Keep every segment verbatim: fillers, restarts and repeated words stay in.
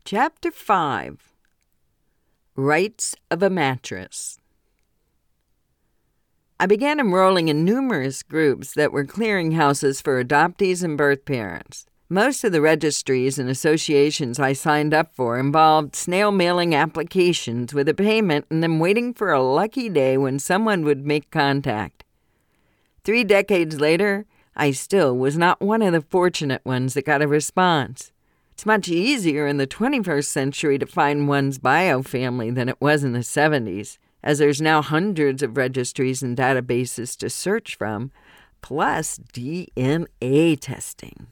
Chapter five. Rights of a Mattress. I began enrolling in numerous groups that were clearinghouses for adoptees and birth parents. Most of the registries and associations I signed up for involved snail mailing applications with a payment and then waiting for a lucky day when someone would make contact. Three decades later, I still was not one of the fortunate ones that got a response. It's much easier in the twenty-first century to find one's bio family than it was in the seventies, as there's now hundreds of registries and databases to search from, plus D N A testing.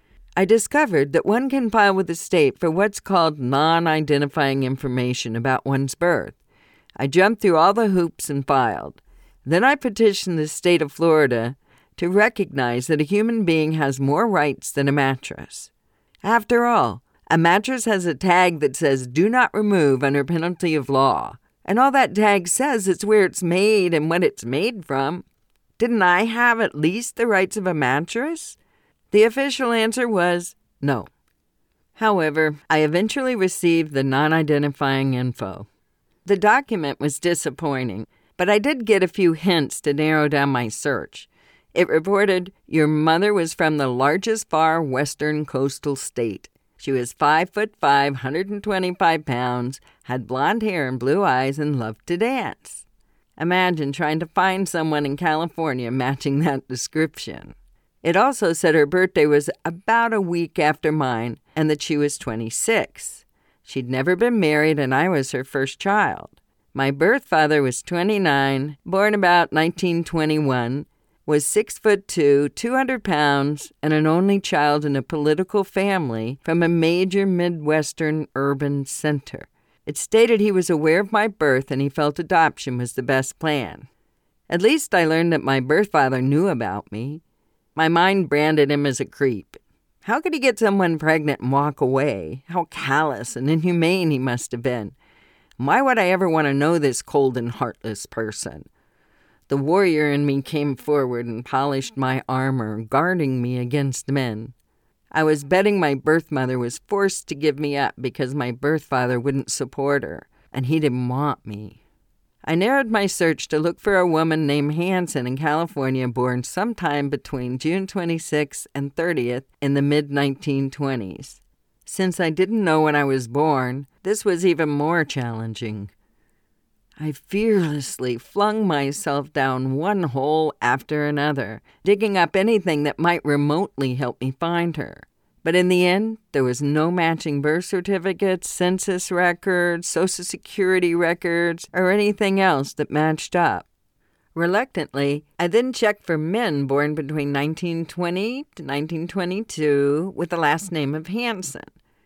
I discovered that one can file with the state for what's called non-identifying information about one's birth. I jumped through all the hoops and filed. Then I petitioned the state of Florida to recognize that a human being has more rights than a mattress. After all, a mattress has a tag that says, "Do not remove under penalty of law." And all that tag says is where it's made and what it's made from. Didn't I have at least the rights of a mattress? The official answer was no. However, I eventually received the non-identifying info. The document was disappointing, but I did get a few hints to narrow down my search. It reported, your mother was from the largest far western coastal state. She was five foot five, one hundred twenty-five pounds, had blonde hair and blue eyes, and loved to dance. Imagine trying to find someone in California matching that description. It also said her birthday was about a week after mine and that she was twenty-six. She'd never been married and I was her first child. My birth father was twenty-nine, born about nineteen twenty-one, was six foot two, two hundred pounds, and an only child in a political family from a major Midwestern urban center. It stated he was aware of my birth and he felt adoption was the best plan. At least I learned that my birth father knew about me. My mind branded him as a creep. How could he get someone pregnant and walk away? How callous and inhumane he must have been. Why would I ever want to know this cold and heartless person? The warrior in me came forward and polished my armor, guarding me against men. I was betting my birth mother was forced to give me up because my birth father wouldn't support her, and he didn't want me. I narrowed my search to look for a woman named Hanson in California, born sometime between June twenty-sixth and thirtieth in the mid nineteen twenties. Since I didn't know when I was born, this was even more challenging. I fearlessly flung myself down one hole after another, digging up anything that might remotely help me find her. But in the end, there was no matching birth certificates, census records, Social Security records, or anything else that matched up. Reluctantly, I then checked for men born between nineteen twenty to nineteen twenty-two with the last name of Hanson.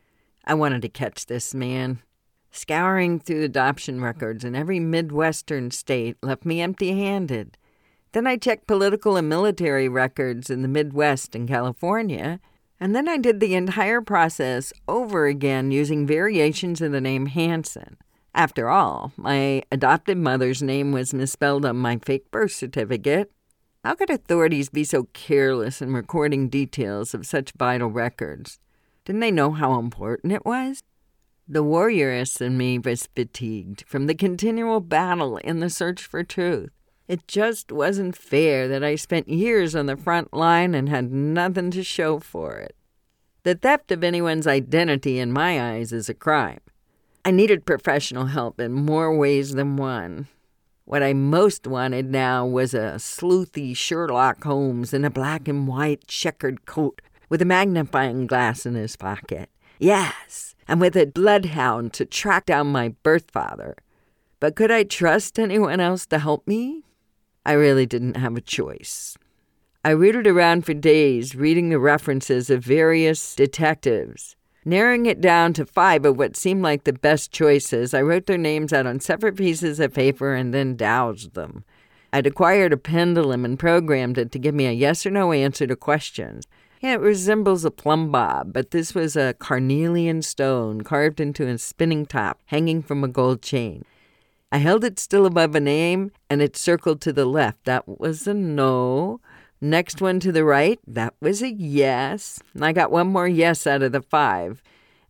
I wanted to catch this man. Scouring through adoption records in every Midwestern state left me empty-handed. Then I checked political and military records in the Midwest and California, and then I did the entire process over again using variations of the name Hanson. After all, my adopted mother's name was misspelled on my fake birth certificate. How could authorities be so careless in recording details of such vital records? Didn't they know how important it was? The warrioress in me was fatigued from the continual battle in the search for truth. It just wasn't fair that I spent years on the front line and had nothing to show for it. The theft of anyone's identity in my eyes is a crime. I needed professional help in more ways than one. What I most wanted now was a sleuthy Sherlock Holmes in a black and white checkered coat with a magnifying glass in his pocket. Yes, and with a bloodhound to track down my birth father. But could I trust anyone else to help me? I really didn't have a choice. I rooted around for days, reading the references of various detectives. Narrowing it down to five of what seemed like the best choices, I wrote their names out on separate pieces of paper and then doused them. I'd acquired a pendulum and programmed it to give me a yes or no answer to questions. It resembles a plumb bob, but this was a carnelian stone carved into a spinning top hanging from a gold chain. I held it still above a name, and it circled to the left. That was a no. Next one to the right, that was a yes. I got one more yes out of the five.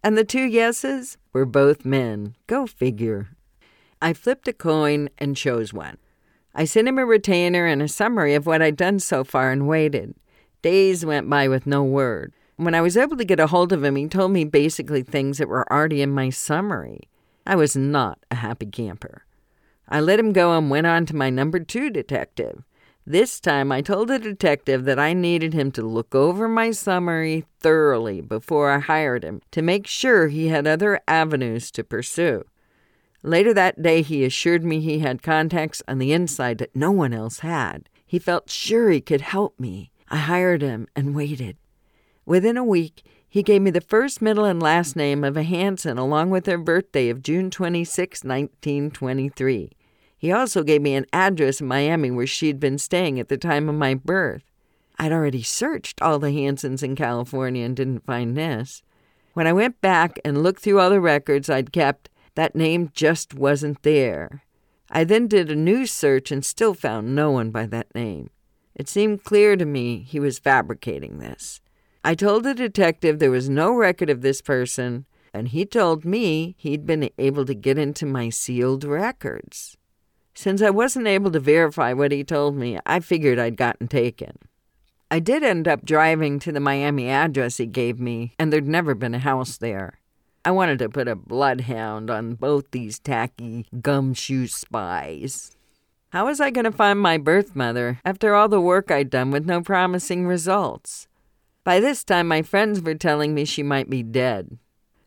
And the two yeses were both men. Go figure. I flipped a coin and chose one. I sent him a retainer and a summary of what I'd done so far and waited. Days went by with no word. When I was able to get a hold of him, he told me basically things that were already in my summary. I was not a happy camper. I let him go and went on to my number two detective. This time I told the detective that I needed him to look over my summary thoroughly before I hired him to make sure he had other avenues to pursue. Later that day, he assured me he had contacts on the inside that no one else had. He felt sure he could help me. I hired him and waited. Within a week, he gave me the first, middle, and last name of a Hanson along with their birthday of June twenty-sixth, nineteen twenty-three. He also gave me an address in Miami where she'd been staying at the time of my birth. I'd already searched all the Hansons in California and didn't find this. When I went back and looked through all the records I'd kept, that name just wasn't there. I then did a new search and still found no one by that name. It seemed clear to me he was fabricating this. I told the detective there was no record of this person, and he told me he'd been able to get into my sealed records. Since I wasn't able to verify what he told me, I figured I'd gotten taken. I did end up driving to the Miami address he gave me, and there'd never been a house there. I wanted to put a bloodhound on both these tacky gumshoe spies. How was I going to find my birth mother after all the work I'd done with no promising results? By this time, my friends were telling me she might be dead.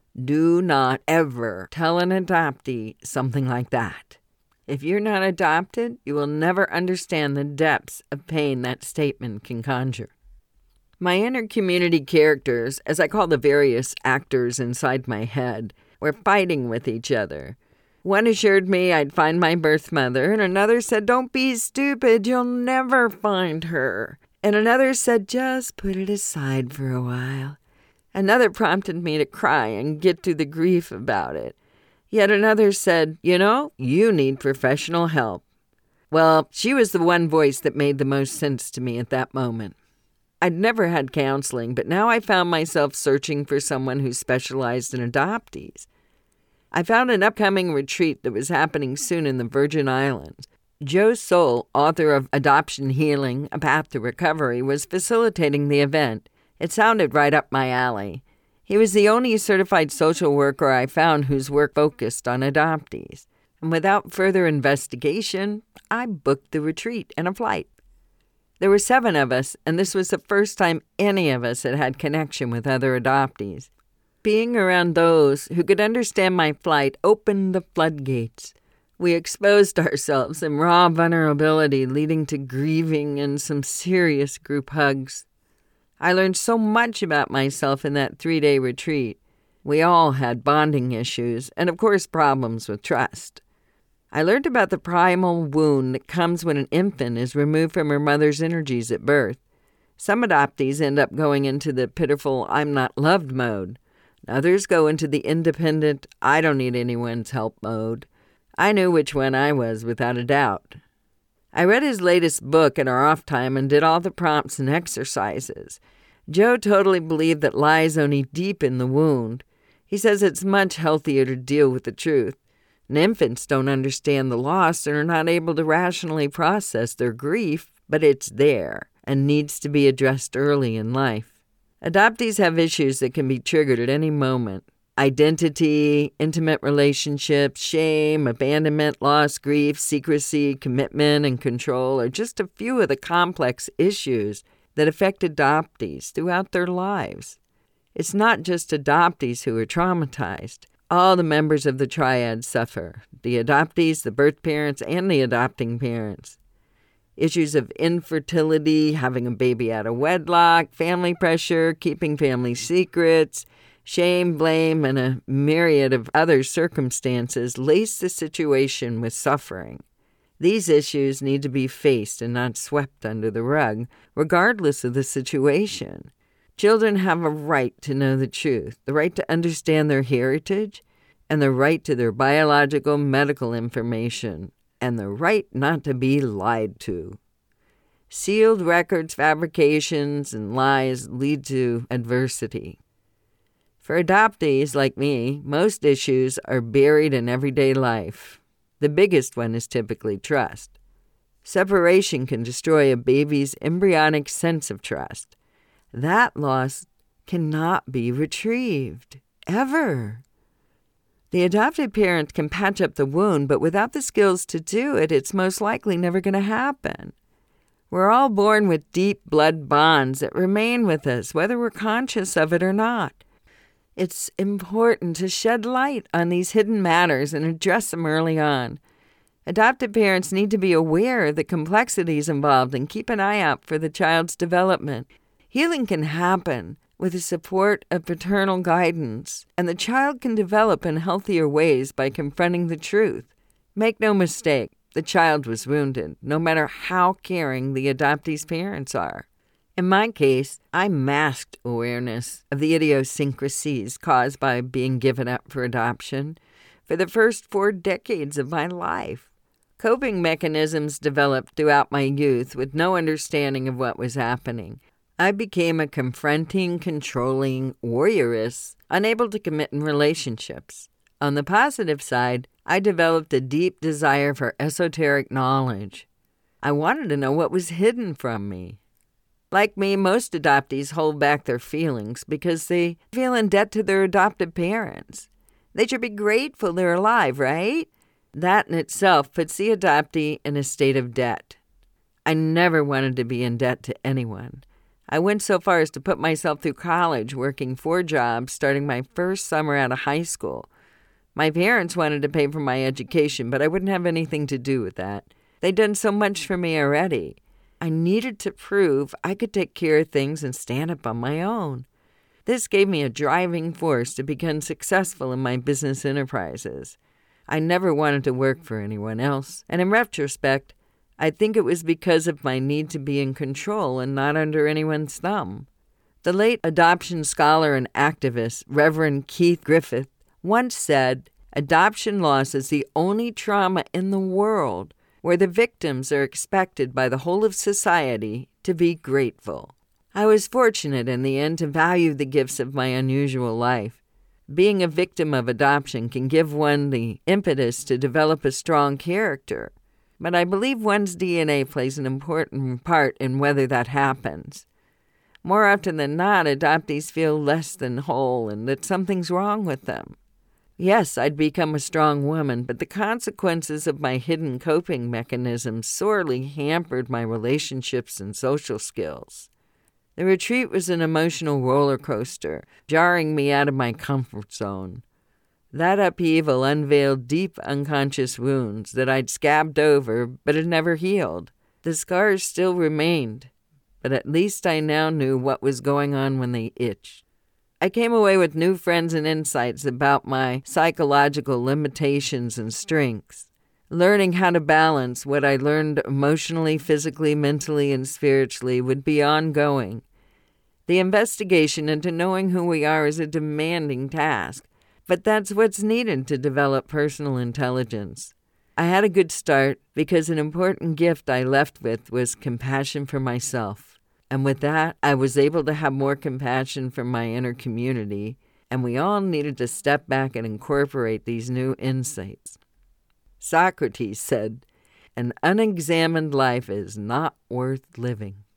Do not ever tell an adoptee something like that. If you're not adopted, you will never understand the depths of pain that statement can conjure. My inner community characters, as I call the various actors inside my head, were fighting with each other. One assured me I'd find my birth mother, and another said, "Don't be stupid, you'll never find her." And another said, "Just put it aside for a while." Another prompted me to cry and get through the grief about it. Yet another said, "You know, you need professional help." Well, she was the one voice that made the most sense to me at that moment. I'd never had counseling, but now I found myself searching for someone who specialized in adoptees. I found an upcoming retreat that was happening soon in the Virgin Islands. Joe Soul, author of Adoption Healing, A Path to Recovery, was facilitating the event. It sounded right up my alley. He was the only certified social worker I found whose work focused on adoptees. And without further investigation, I booked the retreat and a flight. There were seven of us, and this was the first time any of us had had connection with other adoptees. Being around those who could understand my plight opened the floodgates. We exposed ourselves in raw vulnerability, leading to grieving and some serious group hugs. I learned so much about myself in that three-day retreat. We all had bonding issues and, of course, problems with trust. I learned about the primal wound that comes when an infant is removed from her mother's energies at birth. Some adoptees end up going into the pitiful I'm not loved mode. Others go into the independent I don't need anyone's help mode. I knew which one I was without a doubt. I read his latest book in our off time and did all the prompts and exercises. Joe totally believed that lies only deepen the wound. He says it's much healthier to deal with the truth. And infants don't understand the loss and are not able to rationally process their grief, but it's there and needs to be addressed early in life. Adoptees have issues that can be triggered at any moment. Identity, intimate relationships, shame, abandonment, loss, grief, secrecy, commitment, and control are just a few of the complex issues that affect adoptees throughout their lives. It's not just adoptees who are traumatized. All the members of the triad suffer, the adoptees, the birth parents, and the adopting parents. Issues of infertility, having a baby out of wedlock, family pressure, keeping family secrets, shame, blame, and a myriad of other circumstances lace the situation with suffering. These issues need to be faced and not swept under the rug, regardless of the situation. Children have a right to know the truth, the right to understand their heritage, and the right to their biological medical information, and the right not to be lied to. Sealed records, fabrications, and lies lead to adversity. For adoptees like me, most issues are buried in everyday life. The biggest one is typically trust. Separation can destroy a baby's embryonic sense of trust. That loss cannot be retrieved, ever. The adopted parent can patch up the wound, but without the skills to do it, it's most likely never going to happen. We're all born with deep blood bonds that remain with us, whether we're conscious of it or not. It's important to shed light on these hidden matters and address them early on. Adopted parents need to be aware of the complexities involved and keep an eye out for the child's development. Healing can happen with the support of paternal guidance, and the child can develop in healthier ways by confronting the truth. Make no mistake, the child was wounded, no matter how caring the adoptee's parents are. In my case, I masked awareness of the idiosyncrasies caused by being given up for adoption for the first four decades of my life. Coping mechanisms developed throughout my youth with no understanding of what was happening. I became a confronting, controlling warrioress, unable to commit in relationships. On the positive side, I developed a deep desire for esoteric knowledge. I wanted to know what was hidden from me. Like me, most adoptees hold back their feelings because they feel in debt to their adopted parents. They should be grateful they're alive, right? That in itself puts the adoptee in a state of debt. I never wanted to be in debt to anyone. I went so far as to put myself through college, working four jobs, starting my first summer out of high school. My parents wanted to pay for my education, but I wouldn't have anything to do with that. They'd done so much for me already. I needed to prove I could take care of things and stand up on my own. This gave me a driving force to become successful in my business enterprises. I never wanted to work for anyone else, and in retrospect, I think it was because of my need to be in control and not under anyone's thumb. The late adoption scholar and activist, Reverend Keith Griffith, once said, "Adoption loss is the only trauma in the world where the victims are expected by the whole of society to be grateful." I was fortunate in the end to value the gifts of my unusual life. Being a victim of adoption can give one the impetus to develop a strong character, but I believe one's D N A plays an important part in whether that happens. More often than not, adoptees feel less than whole and that something's wrong with them. Yes, I'd become a strong woman, but the consequences of my hidden coping mechanisms sorely hampered my relationships and social skills. The retreat was an emotional roller coaster, jarring me out of my comfort zone. That upheaval unveiled deep unconscious wounds that I'd scabbed over but had never healed. The scars still remained, but at least I now knew what was going on when they itched. I came away with new friends and insights about my psychological limitations and strengths. Learning how to balance what I learned emotionally, physically, mentally, and spiritually would be ongoing. The investigation into knowing who we are is a demanding task, but that's what's needed to develop personal intelligence. I had a good start because an important gift I left with was compassion for myself. And with that, I was able to have more compassion for my inner community, and we all needed to step back and incorporate these new insights. Socrates said, "An unexamined life is not worth living."